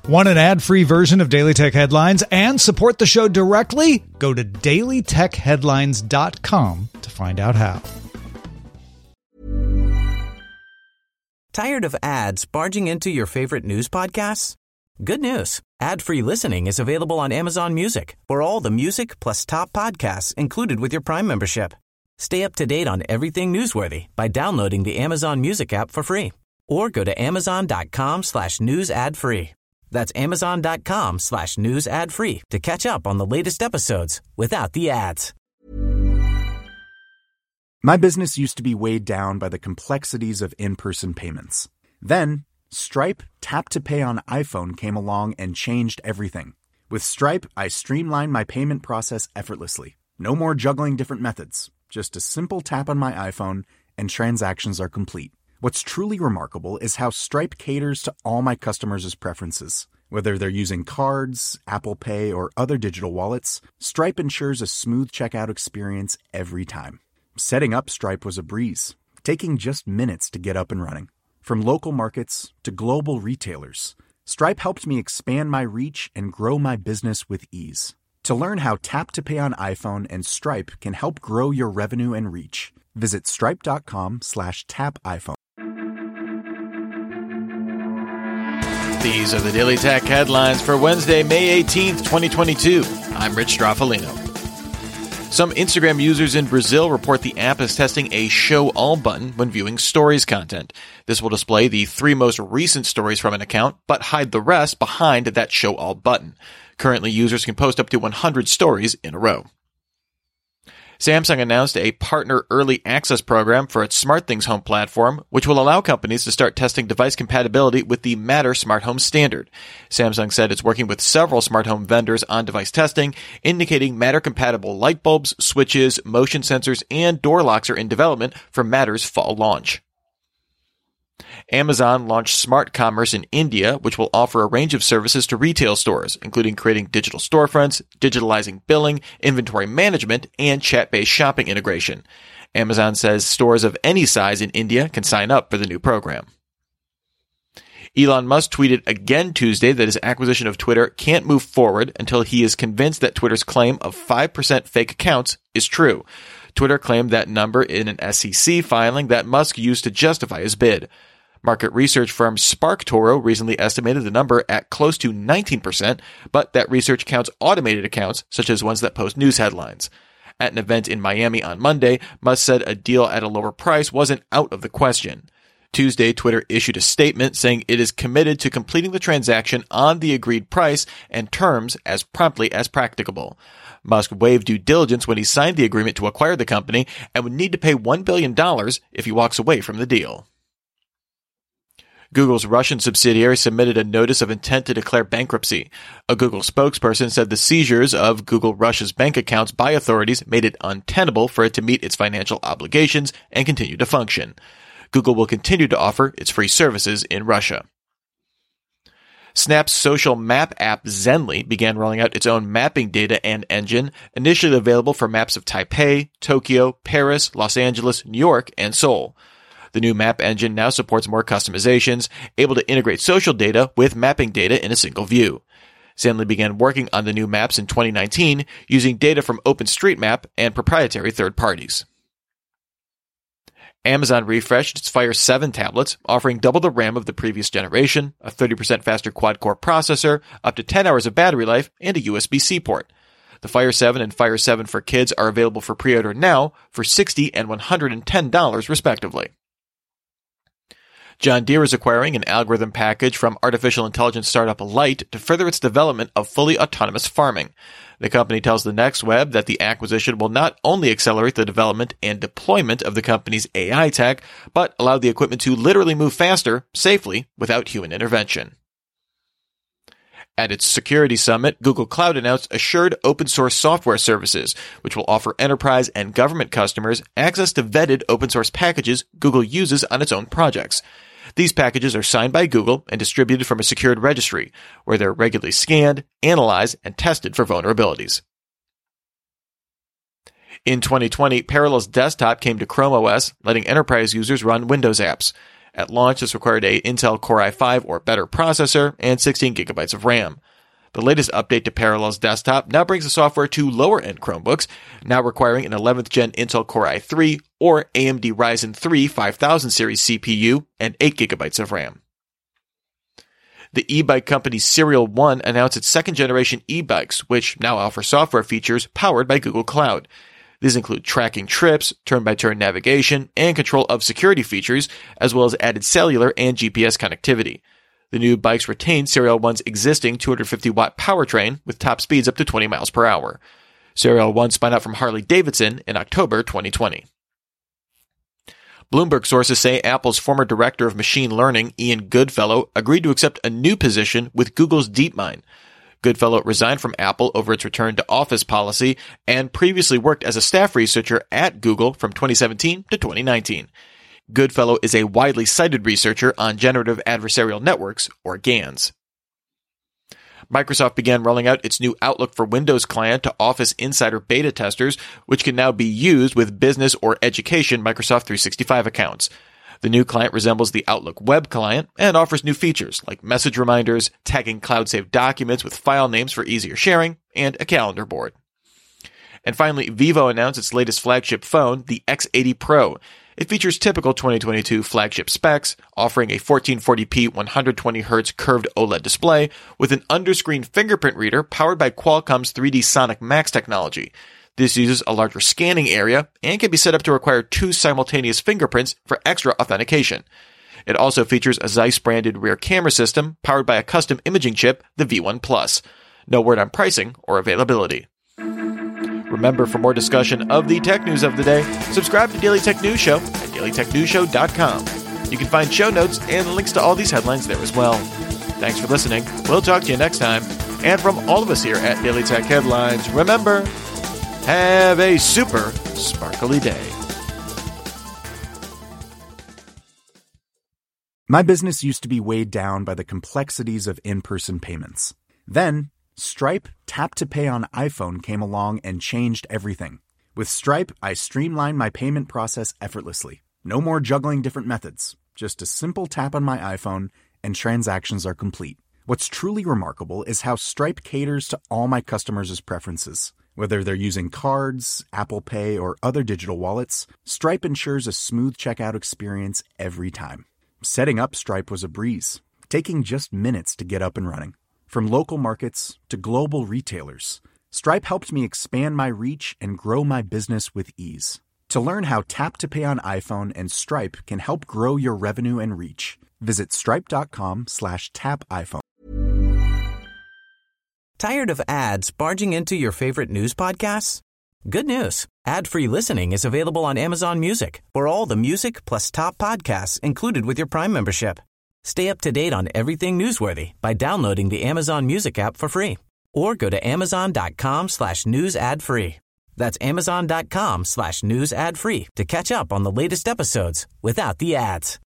Want an ad-free version of Daily Tech Headlines and support the show directly? Go to dailytechheadlines.com to find out how. Tired of ads barging into your favorite news podcasts? Good news. Ad-free listening is available on Amazon Music for all the music plus top podcasts included with your Prime membership. Stay up to date on everything newsworthy by downloading the Amazon Music app for free or go to amazon.com/news ad free. That's amazon.com/news ad free to catch up on the latest episodes without the ads. My business used to be weighed down by the complexities of in-person payments. Then, Stripe Tap to Pay on iPhone came along and changed everything. With Stripe, I streamlined my payment process effortlessly. No more juggling different methods. Just a simple tap on my iPhone and transactions are complete. What's truly remarkable is how Stripe caters to all my customers' preferences. Whether they're using cards, Apple Pay, or other digital wallets, Stripe ensures a smooth checkout experience every time. Setting up Stripe was a breeze, taking just minutes to get up and running. From local markets to global retailers, Stripe helped me expand my reach and grow my business with ease. To learn how Tap to Pay on iPhone and Stripe can help grow your revenue and reach, visit stripe.com/tapiphone. These are the Daily Tech headlines for Wednesday, May 18th, 2022. I'm Rich Straffolino. Some Instagram users in Brazil report the app is testing a Show All button when viewing Stories content. This will display the 3 most recent stories from an account, but hide the rest behind that Show All button. Currently, users can post up to 100 stories in a row. Samsung announced a partner early access program for its SmartThings home platform, which will allow companies to start testing device compatibility with the Matter smart home standard. Samsung said it's working with several smart home vendors on device testing, indicating Matter-compatible light bulbs, switches, motion sensors, and door locks are in development for Matter's fall launch. Amazon launched Smart Commerce in India, which will offer a range of services to retail stores, including creating digital storefronts, digitalizing billing, inventory management, and chat-based shopping integration. Amazon says stores of any size in India can sign up for the new program. Elon Musk tweeted again Tuesday that his acquisition of Twitter can't move forward until he is convinced that Twitter's claim of 5% fake accounts is true. Twitter claimed that number in an SEC filing that Musk used to justify his bid. Market research firm SparkToro recently estimated the number at close to 19%, but that research counts automated accounts, such as ones that post news headlines. At an event in Miami on Monday, Musk said a deal at a lower price wasn't out of the question. Tuesday, Twitter issued a statement saying it is committed to completing the transaction on the agreed price and terms as promptly as practicable. Musk waived due diligence when he signed the agreement to acquire the company and would need to pay $1 billion if he walks away from the deal. Google's Russian subsidiary submitted a notice of intent to declare bankruptcy. A Google spokesperson said the seizures of Google Russia's bank accounts by authorities made it untenable for it to meet its financial obligations and continue to function. Google will continue to offer its free services in Russia. Snap's social map app Zenly began rolling out its own mapping data and engine, initially available for maps of Taipei, Tokyo, Paris, Los Angeles, New York, and Seoul. The new map engine now supports more customizations, able to integrate social data with mapping data in a single view. Zenly began working on the new maps in 2019 using data from OpenStreetMap and proprietary third parties. Amazon refreshed its Fire 7 tablets, offering double the RAM of the previous generation, a 30% faster quad-core processor, up to 10 hours of battery life, and a USB-C port. The Fire 7 and Fire 7 for Kids are available for pre-order now for $60 and $110 respectively. John Deere is acquiring an algorithm package from artificial intelligence startup Light to further its development of fully autonomous farming. The company tells the Next Web that the acquisition will not only accelerate the development and deployment of the company's AI tech, but allow the equipment to literally move faster, safely, without human intervention. At its security summit, Google Cloud announced assured open source software services, which will offer enterprise and government customers access to vetted open source packages Google uses on its own projects. These packages are signed by Google and distributed from a secured registry, where they're regularly scanned, analyzed, and tested for vulnerabilities. In 2020, Parallels Desktop came to Chrome OS, letting enterprise users run Windows apps. At launch, this required a Intel Core i5 or better processor and 16 gigabytes of RAM. The latest update to Parallels Desktop now brings the software to lower-end Chromebooks, now requiring an 11th Gen Intel Core i3 or AMD Ryzen 3 5000 series CPU and 8 gigabytes of RAM. The e-bike company Serial One announced its second-generation e-bikes, which now offer software features powered by Google Cloud. These include tracking trips, turn-by-turn navigation, and control of security features, as well as added cellular and GPS connectivity. The new bikes retain Serial One's existing 250-watt powertrain with top speeds up to 20 miles per hour. Serial One spun out from Harley-Davidson in October 2020. Bloomberg sources say Apple's former director of machine learning, Ian Goodfellow, agreed to accept a new position with Google's DeepMind. Goodfellow resigned from Apple over its return to office policy and previously worked as a staff researcher at Google from 2017 to 2019. Goodfellow is a widely cited researcher on generative adversarial networks, or GANs. Microsoft began rolling out its new Outlook for Windows client to Office Insider beta testers, which can now be used with business or education Microsoft 365 accounts. The new client resembles the Outlook web client and offers new features like message reminders, tagging cloud-saved documents with file names for easier sharing, and a calendar board. And finally, Vivo announced its latest flagship phone, the X80 Pro. It features typical 2022 flagship specs, offering a 1440p 120Hz curved OLED display with an under-screen fingerprint reader powered by Qualcomm's 3D Sonic Max technology. This uses a larger scanning area and can be set up to require 2 simultaneous fingerprints for extra authentication. It also features a Zeiss-branded rear camera system powered by a custom imaging chip, the V1 Plus. No word on pricing or availability. Remember, for more discussion of the tech news of the day, subscribe to Daily Tech News Show at dailytechnewsshow.com. You can find show notes and links to all these headlines there as well. Thanks for listening. We'll talk to you next time. And from all of us here at Daily Tech Headlines, remember, have a super sparkly day. My business used to be weighed down by the complexities of in-person payments. Then, Stripe Tap to Pay on iPhone came along and changed everything. With Stripe, I streamlined my payment process effortlessly. No more juggling different methods. Just a simple tap on my iPhone and transactions are complete. What's truly remarkable is how Stripe caters to all my customers' preferences. Whether they're using cards, Apple Pay, or other digital wallets, Stripe ensures a smooth checkout experience every time. Setting up Stripe was a breeze, taking just minutes to get up and running. From local markets to global retailers, Stripe helped me expand my reach and grow my business with ease. To learn how Tap to Pay on iPhone and Stripe can help grow your revenue and reach, visit stripe.com/tapiphone. Tired of ads barging into your favorite news podcasts? Good news. Ad-free listening is available on Amazon Music for all the music plus top podcasts included with your Prime membership. Stay up to date on everything newsworthy by downloading the Amazon Music app for free or go to amazon.com/news ad free. That's amazon.com/news ad free to catch up on the latest episodes without the ads.